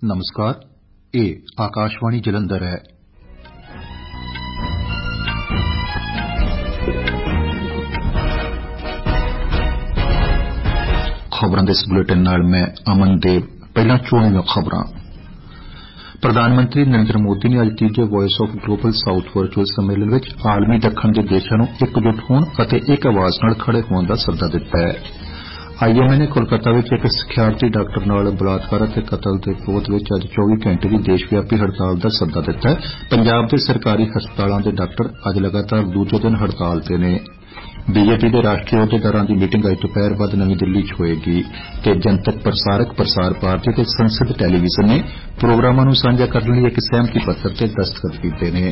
नमस्कार, ਇਹ ਆਕਾਸ਼ਵਾਣੀ ਜਲੰਧਰ ਹੈ। ਖਬਰਾਂ ਦੇ ਇਸ ਬੁਲੇਟਿਨ ਨਾਲ ਮੈਂ ਅਮਨ ਦੇਵ। ਪਹਿਲਾਂ ਚੋਣਵੀਆਂ ਖਬਰਾਂ। ਪ੍ਰਧਾਨ ਮੰਤਰੀ ਨਰਿੰਦਰ ਮੋਦੀ ਨੇ ਅੱਜ ਤੀਜੇ voice of global south virtual ਸੰਮੇਲਨ ਵਿੱਚ ਆਲਮੀ ਦੱਖਣ ਦੇ ਦੇਸ਼ਾਂ ਨੂੰ ਇਕਜੁੱਟ ਹੋਣ ਅਤੇ ਇੱਕ ਆਵਾਜ਼ ਨਾਲ ਖੜੇ ਹੋਣ ਦਾ ਸੱਦਾ ਦਿੱਤਾ ਹੈ। IMA ਨੇ ਕੋਲਕਾਤਾ ਵਿੱਚ ਇੱਕ ਸਿਖਿਆਰਥੀ ਡਾਕਟਰ ਨਾਲ ਬਲਾਤਕਾਰ ਅਤੇ ਕਤਲ ਦੇ ਵਿਰੋਧ ਵਿੱਚ ਅੱਜ 24 ਘੰਟੇ ਦੀ ਦੇਸ਼ ਵਿਆਪੀ ਹੜਤਾਲ ਦਾ ਸੱਦਾ ਦਿੱਤਾ ਹੈ। ਪੰਜਾਬ ਦੇ ਸਰਕਾਰੀ ਹਸਪਤਾਲਾਂ ਦੇ ਡਾਕਟਰ ਅੱਜ ਲਗਾਤਾਰ ਦੂਜੇ ਦਿਨ ਹੜਤਾਲ ਤੇ ਨੇ। BJP ਦੇ ਰਾਸ਼ਟਰੀ ਅਹੁਦੇਦਾਰਾਂ ਦੀ ਮੀਟਿੰਗ ਅੱਜ ਦੁਪਹਿਰ ਬਾਅਦ ਨਵੀਂ ਦਿੱਲੀ 'ਚ ਹੋਏਗੀ ਤੇ ਜਨਤਕ ਪ੍ਰਸਾਰਕ ਪ੍ਰਸਾਰ ਭਾਰਤੀ ਤੇ ਸੰਸਦ ਟੈਲੀਵਿਜ਼ਨ ਨੇ ਪ੍ਰੋਗਰਾਮਾਂ ਨੂੰ ਸਾਂਝਾ ਕਰਨ ਲਈ ਇੱਕ ਸਹਿਮਤੀ ਪੱਤਰ ਤੇ ਦਸਤਖਤ ਕੀਤੇ ਨੇ।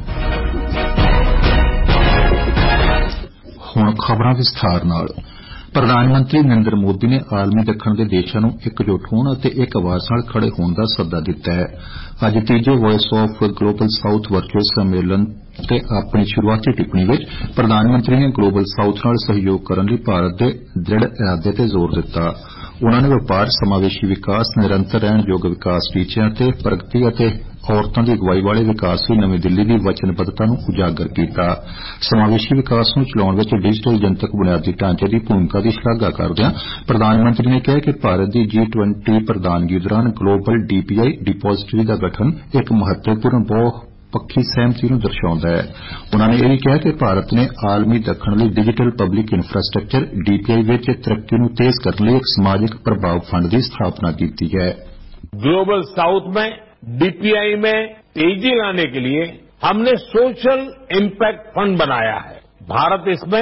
ਹੁਣ ਖਬਰਾਂ ਵਿਸਥਾਰ ਨਾਲ। ਪ੍ਰਧਾਨ ਮੰਤਰੀ ਨਰਿੰਦਰ ਮੋਦੀ ਨੇ ਆਲਮੀ ਦੱਖਣ ਦੇ ਦੇਸ਼ਾਂ ਨੂੰ ਇਕਜੁੱਟ ਹੋਣ ਅਤੇ ਇੱਕ ਆਵਾਜ਼ ਨਾਲ ਖੜੇ ਹੋਣ ਦਾ ਸੱਦਾ ਦਿੱਤਾ ਹੈ। ਅੱਜ ਤੀਜੇ voice of global south virtual ਸੰਮੇਲਨ ਤੇ ਆਪਣੀ ਸ਼ੁਰੂਆਤੀ ਟਿੱਪਣੀ ਵਿੱਚ ਪ੍ਰਧਾਨ ਮੰਤਰੀ ਨੇ ਗਲੋਬਲ ਸਾਊਥ ਨਾਲ ਸਹਿਯੋਗ ਕਰਨ ਲਈ ਭਾਰਤ ਦੇ ਦ੍ਰਿੜ ਇਰਾਦੇ ਤੇ ਜ਼ੋਰ ਦਿੱਤਾ। ਉਨ੍ਹਾਂ ਨੇ ਵਪਾਰ, ਸਮਾਵੇਸ਼ੀ ਵਿਕਾਸ, ਨਿਰੰਤਰ ਰਹਿਣਯੋਗ ਵਿਕਾਸ ਟੀਚਿਆਂ ਤੇ ਪ੍ਰਗਤੀ ਅਤੇ ਔਰਤਾਂ ਦੀ ਅਗਵਾਈ ਵਾਲੇ ਵਿਕਾਸ ਲਈ ਨਵੀਂ ਦਿੱਲੀ ਦੀ ਵਚਨਬੱਧਤਾ ਨੂੰ ਉਜਾਗਰ ਕੀਤਾ। ਸਮਾਵੇਸ਼ੀ ਵਿਕਾਸ ਨੂੰ ਚਲਾਉਣ ਵਿੱਚ ਡਿਜੀਟਲ ਜਨਤਕ ਬੁਨਿਆਦੀ ਢਾਂਚੇ ਦੀ ਭੂਮਿਕਾ ਦੀ ਸ਼ਲਾਘਾ ਕਰਦਿਆਂ ਪ੍ਰਧਾਨ ਮੰਤਰੀ ਨੇ ਕਿਹਾ ਕਿ ਭਾਰਤ ਦੀ G20 ਪ੍ਰਧਾਨਗੀ ਦੌਰਾਨ ਗਲੋਬਲ DPI ਡਿਪੋਜ਼ਿਟਰੀ ਦਾ ਗਠਨ ਇੱਕ ਮਹੱਤਵਪੂਰਨ ਬਹੁਪੱਖੀ ਸਹਿਮਤੀ ਨੂੰ ਦਰਸਾਉਂਦਾ ਹੈ। ਉਨ੍ਹਾਂ ਨੇ ਇਹ ਵੀ ਕਿਹਾ ਕਿ ਭਾਰਤ ਨੇ ਆਲਮੀ ਦੱਖਣ ਲਈ ਡਿਜੀਟਲ ਪਬਲਿਕ ਇਨਫਰਾਸਟਰਕਚਰ DPI ਵਿੱਚ ਤਰੱਕੀ ਨੂੰ ਤੇਜ਼ ਕਰਨ ਲਈ ਇੱਕ ਸਮਾਜਿਕ ਪ੍ਰਭਾਵ ਫੰਡ ਦੀ ਸਥਾਪਨਾ ਕੀਤੀ ਹੈ। ग्लोबल साउथ में DPI में तेजी लाने के लिए हमने सोशल इम्पैक्ट फंड बनाया है। भारत इसमें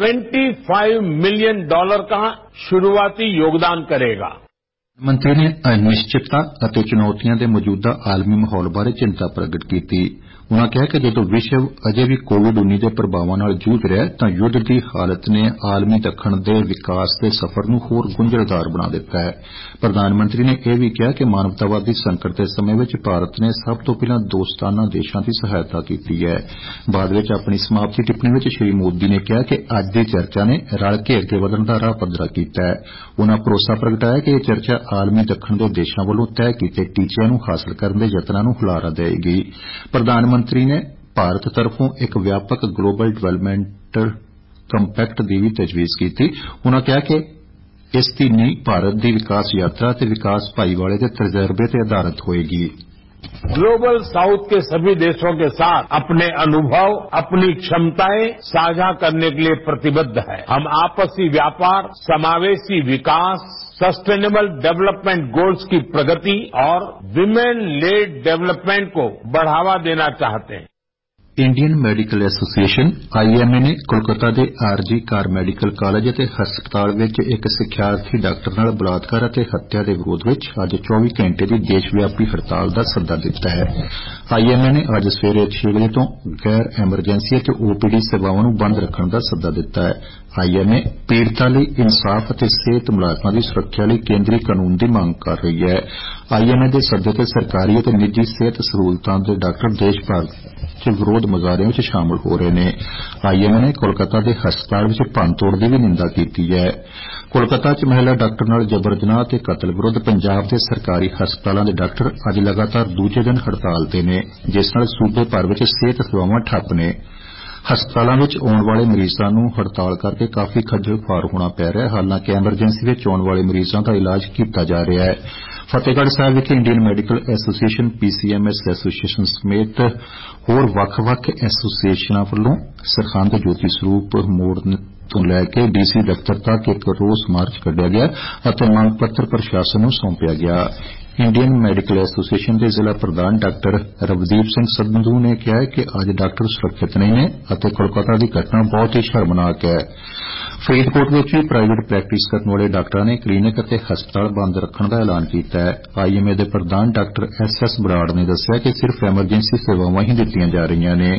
$25 मिलियन का शुरुआती योगदान करेगा। ਮੰਤਰੀ ਨੇ ਅਨਿਸ਼ਚਿਤਤਾ ਅਤੇ ਚੁਣੌਤੀਆਂ ਦੇ ਮੌਜੂਦਾ ਆਲਮੀ ਮਾਹੌਲ ਬਾਰੇ ਚਿੰਤਾ ਪ੍ਰਗਟ ਕੀਤੀ। ਉਨ੍ਹਾਂ ਕਿਹਾ ਕਿ ਜਦੋਂ ਵਿਸ਼ਵ ਅਜੇ ਵੀ ਕੋਵਿਡ-19 ਦੇ ਪ੍ਰਭਾਵਾਂ ਨਾਲ ਜੂਝ ਰਿਹਾ ਤਾਂ ਯੁੱਧ ਦੀ ਹਾਲਤ ਨੇ ਆਲਮੀ ਦੱਖਣ ਦੇ ਵਿਕਾਸ ਦੇ ਸਫ਼ਰ ਨੂੰ ਹੋਰ ਗੁੰਝਲਦਾਰ ਬਣਾ ਦਿੱਤਾ ਹੈ। ਪ੍ਰਧਾਨ ਮੰਤਰੀ ਨੇ ਇਹ ਵੀ ਕਿਹਾ ਕਿ ਮਾਨਵਤਾਵਾਦੀ ਸੰਕਟ ਦੇ ਸਮੇਂ ਵਿੱਚ ਭਾਰਤ ਨੇ ਸਭ ਤੋਂ ਪਹਿਲਾਂ ਦੋਸਤਾਨਾ ਦੇਸ਼ਾਂ ਦੀ ਸਹਾਇਤਾ ਕੀਤੀ ਹੈ। ਬਾਅਦ ਵਿੱਚ ਆਪਣੀ ਸਮਾਪਤੀ ਟਿੱਪਣੀ ਵਿੱਚ ਸ੍ਰੀ ਮੋਦੀ ਨੇ ਕਿਹਾ ਕਿ ਅੱਜ ਦੀ ਚਰਚਾ ਨੇ ਰਲ ਕੇ ਅੱਗੇ ਵਧਣ ਦਾ ਰਾਹ ਪੱਧਰਾ ਕੀਤਾ ਹੈ। ਉਨ੍ਹਾਂ ਭਰੋਸਾ ਪ੍ਰਗਟਾਇਆ ਕਿ ਇਹ ਚਰਚਾ ਆਲਮੀ ਦੱਖਣ ਦੇ ਦੇਸ਼ਾਂ ਵੱਲੋਂ ਤੈਅ ਕੀਤੇ ਟੀਚਿਆਂ ਨੂੰ ਹਾਸਲ ਕਰਨ ਦੇ ਯਤਨਾਂ ਨੂੰ ਹੁਲਾਰਾ ਦੇਵੇਗੀ। ਪ੍ਰਧਾਨ ਮੰਤਰੀ ਨੇ ਭਾਰਤ ਤਰਫੋਂ ਇੱਕ ਵਿਆਪਕ ਗਲੋਬਲ ਡਿਵੈਲਪਮੈਂਟਲ ਕੰਪੈਕਟ ਦੀ ਵੀ ਤਜਵੀਜ਼ ਕੀਤੀ। ਉਨ੍ਹਾਂ ਕਿਹਾ ਕਿ ਇਸ ਦੀ ਨੀਂਹ ਭਾਰਤ ਦੀ ਵਿਕਾਸ ਯਾਤਰਾ ਅਤੇ ਵਿਕਾਸ ਭਾਈਵਾਲੇ ਦੇ ਤਜਰਬੇ ਤੇ ਆਧਾਰਿਤ ਹੋਏਗੀ। ग्लोबल साउथ के सभी देशों के साथ अपने अनुभव, अपनी क्षमताएं साझा करने के लिए प्रतिबद्ध है। हम आपसी व्यापार, समावेशी विकास, सस्टेनेबल डेवलपमेंट गोल्स की प्रगति और विमेन लेड डेवलपमेंट को बढ़ावा देना चाहते हैं। ਇੰਡੀਅਨ ਮੈਡੀਕਲ ਐਸੋਸੀਏਸ਼ਨ IMA ਨੇ ਕੋਲਕਾਤਾ ਦੇ RG ਕਾਰ ਮੈਡੀਕਲ ਕਾਲਜ ਅਤੇ ਹਸਪਤਾਲ ਵਿੱਚ ਇੱਕ ਸਿਖਿਆਰਥੀ ਡਾਕਟਰ ਨਾਲ ਬਲਾਤਕਾਰ ਅਤੇ ਹੱਤਿਆ ਦੇ ਵਿਰੋਧ ਵਿੱਚ ਅੱਜ 24 ਘੰਟੇ ਦੀ ਦੇਸ਼ ਵਿਆਪੀ ਹੜਤਾਲ ਦਾ ਸੱਦਾ ਦਿੱਤਾ ਹੈ। IMA ਨੇ ਅੱਜ ਸਵੇਰੇ 6 ਵਜੇ ਤੋਂ ਗੈਰ ਐਮਰਜੈਂਸੀ ਅਤੇ OPD ਸੇਵਾਵਾਂ ਨੂੰ ਬੰਦ ਰੱਖਣ ਦਾ ਸੱਦਾ ਦਿੱਤਾ ਹੈ। IMA ਪੀੜਤਾਂ ਲਈ ਇਨਸਾਫ ਅਤੇ ਸਿਹਤ ਮੁਲਾਜ਼ਮਾਂ ਦੀ ਸੁਰੱਖਿਆ ਲਈ ਕੇਂਦਰੀ ਕਾਨੂੰਨ ਦੀ ਮੰਗ ਕਰ ਰਹੀ ਹੈ। IMA ਦੇ ਸੱਦੇ ਤੇ ਸਰਕਾਰੀ ਅਤੇ ਨਿੱਜੀ ਸਿਹਤ ਸਹੂਲਤਾਂ ਦੇ ਡਾਕਟਰ ਦੇਸ਼ ਭਰ ਚ ਵਿਰੋਧ ਮੁਜ਼ਾਹਰਿਆਂ ਵਿੱਚ ਸ਼ਾਮਲ ਹੋ ਰਹੇ ਨੇ। IMA ਨੇ ਕੋਲਕਾਤਾ ਦੇ ਹਸਪਤਾਲ ਵਿੱਚ ਭੰਨਤੋੜ ਦੀ ਵੀ ਨਿੰਦਾ ਕੀਤੀ ਹੈ। ਕੋਲਕਾਤਾ ਚ ਮਹਿਲਾ ਡਾਕਟਰ ਨਾਲ ਜਬਰ ਜਨਾਹ ਤੇ ਕਤਲ ਵਿਰੁੱਧ ਪੰਜਾਬ ਦੇ ਸਰਕਾਰੀ ਹਸਪਤਾਲਾਂ ਦੇ ਡਾਕਟਰ ਅੱਜ ਲਗਾਤਾਰ ਦੂਜੇ ਦਿਨ ਹੜਤਾਲ ਤੇ ਨੇ, ਜਿਸ ਨਾਲ ਸੂਬੇ ਭਰ ਵਿੱਚ ਸਿਹਤ ਸੇਵਾਵਾਂ ਠੱਪ ਨੇ। ਹਸਪਤਾਲਾਂ ਵਿੱਚ ਆਉਣ ਵਾਲੇ ਮਰੀਜ਼ਾਂ ਨੂੰ ਹੜਤਾਲ ਕਰਕੇ ਕਾਫੀ ਖੱਜਲ ਖੁਆਰ ਹੋਣਾ ਪੈ ਰਿਹਾ ਹੈ। ਹਾਲਾਂਕਿ ਐਮਰਜੈਂਸੀ ਵਿੱਚ ਆਉਣ ਵਾਲੇ ਮਰੀਜ਼ਾਂ ਦਾ ਇਲਾਜ ਕੀਤਾ ਜਾ ਰਿਹਾ ਹੈ। ਫਤਿਹਗੜ੍ਹ ਸਾਹਿਬ ਵਿਖੇ Indian medical association, PCMS association ਸਮੇਤ ਹੋਰ ਵੱਖ-ਵੱਖ ਐਸੋਸੀਏਸ਼ਨਾਂ ਵੱਲੋਂ ਸਰਹੰਦ ਜੋਤੀ ਸਰੂਪ ਮੋੜ ਤੋਂ ਲੈ ਕੇ DC ਦਫ਼ਤਰ ਤੱਕ ਇੱਕ ਰੋਸ ਮਾਰਚ ਕੱਢਿਆ ਗਿਆ ਅਤੇ ਮੰਗ ਪੱਤਰ ਪ੍ਰਸ਼ਾਸਨ ਨੂੰ ਸੌਂਪਿਆ ਗਿਆ। ਇੰਡੀਅਨ ਮੈਡੀਕਲ ਐਸੋਸੀਏਸ਼ਨ ਦੇ ਜ਼ਿਲ੍ਹਾ ਪ੍ਰਧਾਨ ਡਾਕਟਰ ਰਵਦੀਪ ਸਿੰਘ ਸੰਧੂ ਨੇ ਕਿਹਾ ਕਿ ਅੱਜ ਡਾਕਟਰ ਸੁਰੱਖਿਅਤ ਨਹੀਂ ਨੇ ਅਤੇ ਕੋਲਕਾਤਾ ਦੀ ਘਟਨਾ ਬਹੁਤ ਹੀ ਸ਼ਰਮਨਾਕ ਹੈ। ਫਰੀਦਕੋਟ ਵਿੱਚ ਵੀ ਪ੍ਰਾਈਵੇਟ ਪ੍ਰੈਕਟਿਸ ਕਰਨ ਵਾਲੇ ਡਾਕਟਰਾਂ ਨੇ ਕਲੀਨਿਕ ਅਤੇ ਹਸਪਤਾਲ ਬੰਦ ਰੱਖਣ ਦਾ ਐਲਾਨ ਕੀਤਾ ਹੈ। IMA ਦੇ ਪ੍ਰਧਾਨ ਡਾਕਟਰ SS ਬਰਾੜ ਨੇ ਦੱਸਿਆ ਕਿ ਸਿਰਫ ਐਮਰਜੈਂਸੀ ਸੇਵਾਵਾਂ ਹੀ ਦਿੱਤੀਆਂ ਜਾ ਰਹੀਆਂ ਨੇ।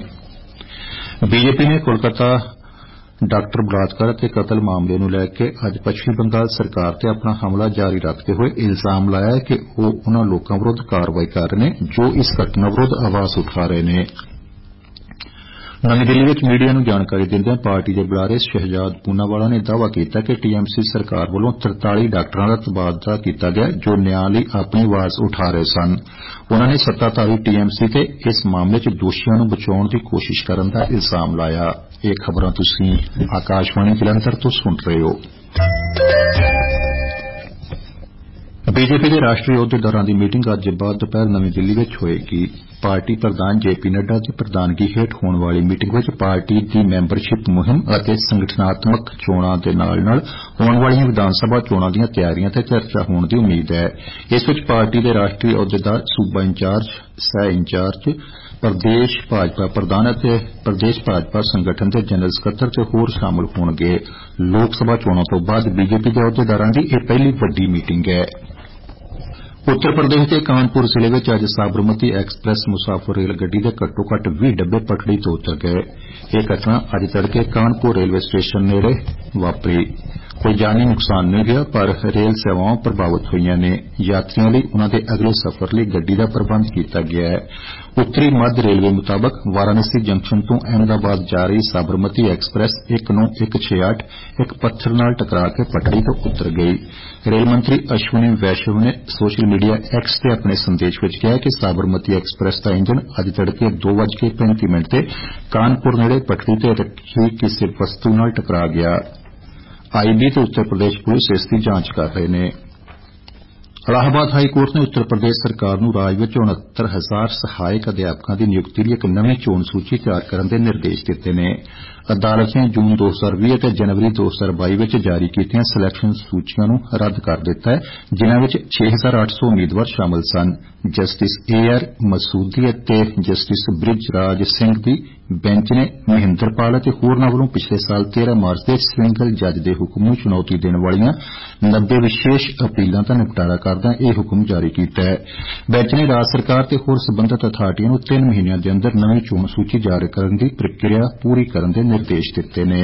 BJP ਨੇ ਕੋਲਕਾਤਾ ਡਾਕਟਰ ਬਲਾਤਕਾਰ ਅਤੇ ਕਤਲ ਮਾਮਲੇ ਨੂੰ ਲੈ ਕੇ ਅੱਜ ਪੱਛਮੀ ਬੰਗਾਲ ਸਰਕਾਰ ਤੇ ਆਪਣਾ ਹਮਲਾ ਜਾਰੀ ਰੱਖਦੇ ਹੋਏ ਇਲਜ਼ਾਮ ਲਾਇਆ ਕਿ ਉਹ ਉਨ੍ਹਾਂ ਲੋਕਾਂ ਵਿਰੁੱਧ ਕਾਰਵਾਈ ਕਰ ਰਹੇ ਨੇ ਜੋ ਇਸ ਘਟਨਾ ਵਿਰੁੱਧ ਆਵਾਜ਼ ਉਠਾ ਰਹੇ ਨੇ। ਨਵੀਂ ਦਿੱਲੀ ਵਿੱਚ ਮੀਡੀਆ ਨੂੰ ਜਾਣਕਾਰੀ ਦਿੰਦਿਆਂ ਪਾਰਟੀ ਦੇ ਬੁਲਾਰੇ ਸ਼ਹਿਜਾਦ ਪੂਨਾਵਾਲਾ ਨੇ ਦਾਅਵਾ ਕੀਤਾ ਕਿ TMC ਸਰਕਾਰ ਵੱਲੋਂ 43 ਡਾਕਟਰਾਂ ਦਾ ਤਬਾਦਲਾ ਕੀਤਾ ਗਿਆ ਜੋ ਨਿਆਂ ਲਈ ਆਪਣੀ ਆਵਾਜ਼ ਉਠਾ ਰਹੇ ਸਨ। ਉਨ੍ਹਾਂ ਨੇ ਸੱਤਾਧਾਰੀ TMC ਤੇ ਇਸ ਮਾਮਲੇ 'ਚ ਦੋਸ਼ੀਆਂ ਨੂੰ ਬਚਾਉਣ ਦੀ ਕੋਸ਼ਿਸ਼ ਕਰਨ ਦਾ ਇਲਜ਼ਾਮ ਲਾਇਆ। ਇਹ ਖਬਰਾਂ ਤੁਸੀਂ ਆਕਾਸ਼ਵਾਣੀ ਜਲੰਧਰ ਤੋਂ ਸੁਣ ਰਹੇ ਹੋ। ਬੀਜੇਪੀ ਦੇ ਰਾਸ਼ਟਰੀ ਅਹੁਦੇਦਾਰਾਂ ਦੀ ਮੀਟਿੰਗ ਅੱਜ ਬਾਅਦ ਦੁਪਹਿਰ ਨਵੀਂ ਦਿੱਲੀ ਵਿੱਚ ਹੋਏਗੀ। ਪਾਰਟੀ ਪ੍ਰਧਾਨ JP ਨੱਡਾ ਦੀ ਪ੍ਰਧਾਨਗੀ ਹੇਠ ਹੋਣ ਵਾਲੀ ਮੀਟਿੰਗ ਵਿੱਚ ਪਾਰਟੀ ਦੀ ਮੈਂਬਰਸ਼ਿਪ ਮੁਹਿੰਮ ਅਤੇ ਸੰਗਠਨਾਤਮਕ ਚੋਣਾਂ ਦੇ ਨਾਲ-ਨਾਲ ਹੋਣ ਵਾਲੀਆਂ ਵਿਧਾਨ ਸਭਾ ਚੋਣਾਂ ਦੀਆਂ ਤਿਆਰੀਆਂ ਤੇ ਚਰਚਾ ਹੋਣ ਦੀ ਉਮੀਦ ਹੈ। ਇਸ ਵਿੱਚ ਪਾਰਟੀ ਦੇ ਰਾਸ਼ਟਰੀ ਅਹੁਦੇਦਾਰ, ਸੂਬਾ ਇੰਚਾਰਜ, ਸਹਿ ਇੰਚਾਰਜ, ਪ੍ਰਦੇਸ਼ ਭਾਜਪਾ ਪ੍ਰਧਾਨ ਅਤੇ ਪ੍ਰਦੇਸ਼ ਭਾਜਪਾ ਸੰਗਠਨ ਦੇ ਜਨਰਲ ਸਕੱਤਰ ਤੇ ਹੋਰ ਸ਼ਾਮਲ ਹੋਣਗੇ। ਲੋਕ ਸਭਾ ਚੋਣਾਂ ਤੋਂ ਬਾਅਦ ਬੀਜੇਪੀ ਦੇ ਅਹੁਦੇਦਾਰਾਂ ਦੀ ਇਹ ਪਹਿਲੀ ਵੱਡੀ ਮੀਟਿੰਗ ਹੈ। ਉੱਤਰ ਪ੍ਰਦੇਸ਼ ਦੇ ਕਾਨਪੁਰ ਜ਼ਿਲ੍ਹੇ ਵਿੱਚ ਅੱਜ ਸਾਬਰਮਤੀ ਐਕਸਪ੍ਰੈਸ ਮੁਸਾਫਰ ਰੇਲ ਗੱਡੀ ਦੇ ਘੱਟੋ-ਘੱਟ 20 ਡੱਬੇ ਪਟੜੀ ਤੋਂ ਉਤਰ ਗਏ। ਇਹ ਘਟਨਾ ਅੱਜ ਤੜਕੇ ਕਾਨਪੁਰ ਰੇਲਵੇ ਸਟੇਸ਼ਨ ਨੇੜੇ ਵਾਪਰੀ। ਕੋਈ ਜਾਨੀ ਨੁਕਸਾਨ ਨਹੀਂ ਹੋਇਆ ਪਰ ਰੇਲ ਸੇਵਾਵਾਂ ਪ੍ਰਭਾਵਿਤ ਹੋਈਆਂ ਨੇ। ਯਾਤਰੀਆਂ ਲਈ ਉਨ੍ਹਾਂ ਦੇ ਅਗਲੇ ਸਫ਼ਰ ਲਈ ਗੱਡੀ ਦਾ ਪ੍ਰਬੰਧ ਕੀਤਾ ਗਿਆ ਹੈ। ਉੱਤਰੀ ਮੱਧ ਰੇਲਵੇ ਮੁਤਾਬਕ ਵਾਰਾਣਸੀ ਜੰਕਸ਼ਨ ਤੋਂ ਅਹਿਮਦਾਬਾਦ ਜਾ ਰਹੀ ਸਾਬਰਮਤੀ ਐਕਸਪ੍ਰੈਸ 19168 ਇੱਕ ਪੱਥਰ ਨਾਲ ਟਕਰਾ ਕੇ ਪਟੜੀ ਤੋਂ ਉਤਰ ਗਈ। ਰੇਲ ਮੰਤਰੀ ਅਸ਼ਵਨੀ ਵੈਸ਼ਨਵ ਨੇ ਸੋਸ਼ਲ ਮੀਡੀਆ X ਤੇ ਆਪਣੇ ਸੰਦੇਸ਼ ਵਿੱਚ ਕਿਹਾ ਕਿ ਸਾਬਰਮਤੀ ਐਕਸਪ੍ਰੈਸ ਦਾ ਇੰਜਣ ਅੱਜ ਤੜਕੇ 2:35 ਤੇ ਕਾਨਪੁਰ ਨੇੜੇ ਪਟੜੀ ਤੇ ਰੱਖੀ ਕਿਸੇ ਵਸਤੂ ਨਾਲ ਟਕਰਾ ਗਿਆ। IB ਤੇ ਉੱਤਰ ਪ੍ਰਦੇਸ਼ ਪੁਲਿਸ ਇਸ ਦੀ ਜਾਂਚ ਕਰ ਰਹੇ ਨੇ। ਇਲਾਹਾਬਾਦ ਹਾਈ ਕੋਰਟ ਨੇ ਉੱਤਰ ਪ੍ਰਦੇਸ਼ ਸਰਕਾਰ ਨੂੰ ਰਾਜ ਵਿੱਚ 69,000 ਸਹਾਇਕ ਅਧਿਆਪਕਾਂ ਦੀ ਨਿਯੁਕਤੀ ਲਈ ਇੱਕ ਨਵੀਂ ਚੋਣ ਸੂਚੀ ਤਿਆਰ ਕਰਨ ਦੇ ਨਿਰਦੇਸ਼ ਦਿੱਤੇ ਨੇ। ਅਦਾਲਤ ਨੇ ਜੂਨ 2020 ਅਤੇ ਜਨਵਰੀ 2022 ਵਿੱਚ ਜਾਰੀ ਕੀਤੀਆਂ ਸਿਲੈਕਸ਼ਨ ਸੂਚੀਆਂ ਨੂੰ ਰੱਦ ਕਰ ਦਿੱਤਾ ਹੈ, ਜਿਨ੍ਹਾਂ ਵਿੱਚ 6,800 ਉਮੀਦਵਾਰ ਸ਼ਾਮਲ ਸਨ। ਜਸਟਿਸ AR ਮਸੂਦੀ ਅਤੇ ਜਸਟਿਸ ਬ੍ਰਿਜ ਰਾਜ ਸਿੰਘ ਦੀ ਬੈਂਚ ਨੇ ਮਹਿੰਦਰਪਾਲ ਅਤੇ ਹੋਰਨਾਂ ਵੱਲੋਂ ਪਿਛਲੇ ਸਾਲ 13 ਮਾਰਚ ਦੇ ਸਿੰਗਲ ਜੱਜ ਦੇ ਹੁਕਮ ਨੂੰ ਚੁਣੌਤੀ ਦੇਣ ਵਾਲੀਆਂ 90 ਵਿਸ਼ੇਸ਼ ਅਪੀਲਾਂ ਦਾ ਨਿਪਟਾਰਾ ਕਰਦਿਆਂ ਇਹ ਹੁਕਮ ਜਾਰੀ ਕੀਤਾ ਹੈ। ਬੈਂਚ ਨੇ ਰਾਜ ਸਰਕਾਰ ਤੇ ਹੋਰ ਸਬੰਧਤ ਅਥਾਰਟੀਆਂ ਨੂੰ 3 ਮਹੀਨਿਆਂ ਦੇ ਅੰਦਰ ਨਵੀਂ ਚੋਣ ਸੂਚੀ ਜਾਰੀ ਕਰਨ ਦੀ ਪ੍ਰਕਿਰਿਆ ਪੂਰੀ ਕਰਨ ਦੇ ਨਿਰਦੇਸ਼ ਦਿੱਤੇ ਨੇ।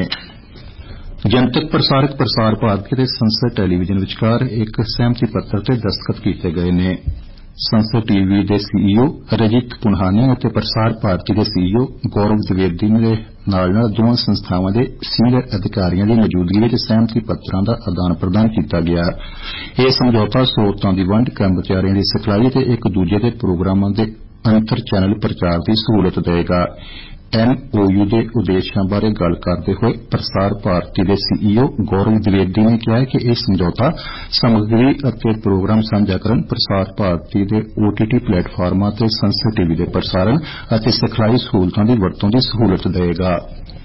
ਜਨਤਕ ਪ੍ਰਸਾਰਕ ਪ੍ਰਸਾਰ ਭਾਰਤੀ ਅਤੇ ਸੰਸਦ ਟੈਲੀਵਿਜ਼ਨ ਵਿਚਕਾਰ ਇੱਕ ਸਹਿਮਤੀ ਪੱਤਰ ਤੇ ਦਸਤਖਤ ਕੀਤੇ ਗਏ ਨੇ। ਸੰਸਦ TV ਦੇ CEO ਰਜਿਤ ਪੁਨਹਾਨੀ ਅਤੇ ਪ੍ਰਸਾਰ ਭਾਰਤੀ ਦੇ CEO ਗੌਰਵ ਦਵਿਵੇਦੀ ਦੇ ਨਾਲ-ਨਾਲ ਦੋਵਾਂ ਸੰਸਥਾਵਾਂ ਦੇ ਸੀਨੀਅਰ ਅਧਿਕਾਰੀਆਂ ਦੀ ਮੌਜੂਦਗੀ ਵਿੱਚ ਸਹਿਮਤੀ ਪੱਤਰਾਂ ਦਾ ਆਦਾਨ ਪ੍ਰਦਾਨ ਕੀਤਾ ਗਿਆ। ਇਹ ਸਮਝੌਤਾ ਸਰੋਤਾਂ ਦੀ ਵੰਡ, ਕਰਮਚਾਰੀਆਂ ਦੀ ਸਿਖਲਾਈ ਅਤੇ ਇੱਕ ਦੂਜੇ ਦੇ ਪ੍ਰੋਗਰਾਮਾਂ ਦੇ ਅੰਤਰ ਚੈਨਲ ਪ੍ਰਚਾਰ ਦੀ ਸਹੂਲਤ ਦੇਵੇਗਾ। MOU ਦੇ ਉਦੇਸ਼ਾਂ ਬਾਰੇ ਗੱਲ ਕਰਦੇ ਹੋਏ ਪ੍ਰਸਾਰ ਭਾਰਤੀ ਦੇ CEO ਗੌਰਵ ਦਵਿਵੇਦੀ ਨੇ ਕਿਹਾ ਕਿ ਇਹ ਸਮਝੌਤਾ ਸਮੱਗਰੀ ਅਤੇ ਪ੍ਰੋਗਰਾਮ ਸਾਂਝਾ ਕਰਨ, ਪ੍ਰਸਾਰ ਭਾਰਤੀ ਦੇ OTT ਪਲੇਟਫਾਰਮਾਂ ਤੇ ਸੰਸਦ TV ਦੇ ਪ੍ਰਸਾरण ਅਤੇ ਸਿਖਲਾਈ ਸਹੂਲਤਾਂ ਦੀ ਵਰਤੋਂ ਦੀ ਸਹੂਲਤ ਦੇਵੇਗਾ।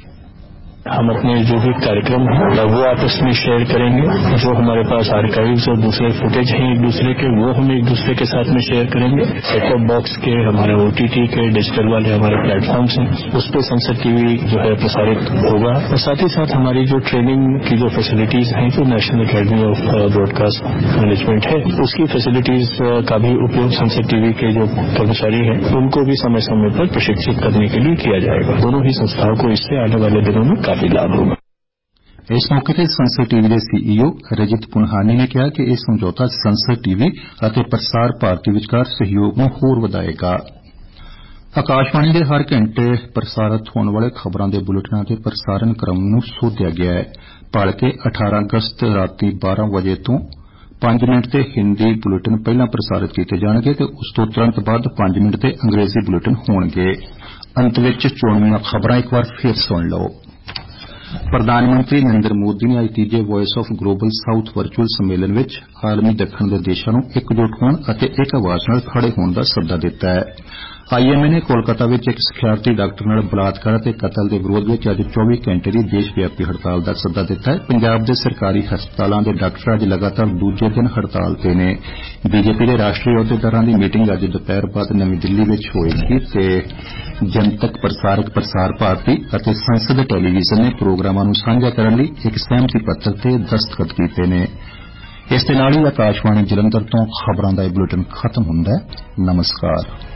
हम अपने जो भी कार्यक्रम है वो आपस में शेयर करेंगे। जो हमारे पास आर्काइव्स और दूसरे फुटेज हैं एक दूसरे के, वो हम एक दूसरे के साथ में शेयर करेंगे। सेट टॉप बॉक्स के, हमारे OTT के, डिजिटल वाले हमारे प्लेटफॉर्म्स हैं, उस पर संसद TV जो है प्रसारित होगा। और साथ ही साथ हमारी जो ट्रेनिंग की जो फैसिलिटीज हैं, जो national academy of broadcast management है, उसकी फैसिलिटीज का भी उपयोग संसद TV के जो कर्मचारी हैं उनको भी समय समय पर प्रशिक्षित करने के लिए किया जाएगा। दोनों ही संस्थाओं को इससे आने वाले दिनों में काफी लाभ होगा। ਇਸ ਮੌਕੇ ਤੇ ਸੰਸਦ TV ਦੇ CEO ਰਜਿਤ ਪੁਨਹਾਨੀ ਨੇ ਕਿਹਾ ਕਿ ਇਹ ਸਮਝੌਤਾ ਸੰਸਦ TV ਅਤੇ ਪ੍ਰਸਾਰ ਭਾਰਤੀ ਵਿਚਕਾਰ ਸਹਿਯੋਗ ਨੂੰ ਹੋਰ ਵਧਾਏਗਾ। ਆਕਾਸ਼ਵਾਣੀ ਦੇ ਹਰ ਘੰਟੇ ਪ੍ਰਸਾਰਿਤ ਹੋਣ ਵਾਲੇ ਖਬਰਾਂ ਦੇ ਬੁਲੇਟਿਨਾਂ ਦੇ ਪ੍ਰਸਾਰਣ ਕ੍ਰਮ ਨੂੰ ਸੋਧਿਆ ਗਿਆ ਹੈ। ਭਲਕੇ 18 ਅਗਸਤ ਰਾਤੀ 12 ਵਜੇ ਤੋਂ 5 ਮਿੰਟ ਤੇ ਹਿੰਦੀ ਬੁਲੇਟਿਨ ਪਹਿਲਾਂ ਪ੍ਰਸਾਰਿਤ ਕੀਤੇ ਜਾਣਗੇ ਤੇ ਉਸ ਤੋਂ ਤੁਰੰਤ ਬਾਅਦ 5 ਮਿੰਟ ਤੇ ਅੰਗਰੇਜ਼ੀ ਬੁਲੇਟਿਨ ਹੋਣਗੇ। ਅੰਤ ਵਿੱਚ ਚੋਣਵੀਆਂ ਖਬਰਾਂ ਇੱਕ ਵਾਰ ਫਿਰ ਸੁਣ ਲਓ। ਪ੍ਰਧਾਨ ਮੰਤਰੀ ਨਰਿੰਦਰ ਮੋਦੀ ਨੇ ਅੱਜ ਤੀਜੇ voice of global south virtual ਸੰਮੇਲਨ ਵਿੱਚ ਆਲਮੀ ਦੱਖਣ ਦੇ ਦੇਸ਼ਾਂ ਨੂੰ ਇਕਜੁੱਟ ਹੋਣ ਅਤੇ ਇੱਕ ਆਵਾਜ਼ ਨਾਲ ਖੜੇ ਹੋਣ ਦਾ ਸੱਦਾ ਦਿੱਤਾ ਹੈ। IMA ਨੇ ਕੋਲਕਾਤਾ ਵਿੱਚ ਇੱਕ ਸਿਖਿਆਰਥੀ ਡਾਕਟਰ ਨਾਲ ਬਲਾਤਕਾਰ ਅਤੇ ਕਤਲ ਦੇ ਵਿਰੋਧ ਵਿੱਚ ਅੱਜ 24 ਘੰਟੇ ਦੀ ਦੇਸ਼ ਵਿਆਪੀ ਹੜਤਾਲ ਦਾ ਸੱਦਾ ਦਿੱਤਾ ਹੈ। ਪੰਜਾਬ ਦੇ ਸਰਕਾਰੀ ਹਸਪਤਾਲਾਂ ਦੇ ਡਾਕਟਰ ਅੱਜ ਲਗਾਤਾਰ ਦੂਜੇ ਦਿਨ ਹੜਤਾਲ ਤੇ ਨੇ। BJP ਦੇ ਰਾਸ਼ਟਰੀ ਅਹੁਦੇਦਾਰਾਂ ਦੀ ਮੀਟਿੰਗ ਅੱਜ ਦੁਪਹਿਰ ਬਾਅਦ ਨਵੀਂ ਦਿੱਲੀ ਵਿੱਚ ਹੋਏਗੀ ਤੇ ਜਨਤਕ ਪ੍ਰਸਾਰਕ ਪ੍ਰਸਾਰ ਭਾਰਤੀ ਅਤੇ ਸੰਸਦ ਟੈਲੀਵਿਜ਼ਨ ਨੇ ਪ੍ਰੋਗਰਾਮਾਂ ਨੂੰ ਸਾਂਝਾ ਕਰਨ ਲਈ ਇੱਕ ਸਹਿਮਤੀ ਪੱਤਰ ਤੇ ਦਸਤਖਤ ਕੀਤੇ ਨੇ। ਇਸ ਦੇ ਨਾਲ ਹੀ ਆਕਾਸ਼ਵਾਣੀ ਜਲੰਧਰ ਤੋਂ ਖਬਰਾਂ ਦਾ ਇਹ ਬੁਲੇਟਿਨ ਖਤਮ ਹੁੰਦਾ ਹੈ। ਨਮਸਕਾਰ।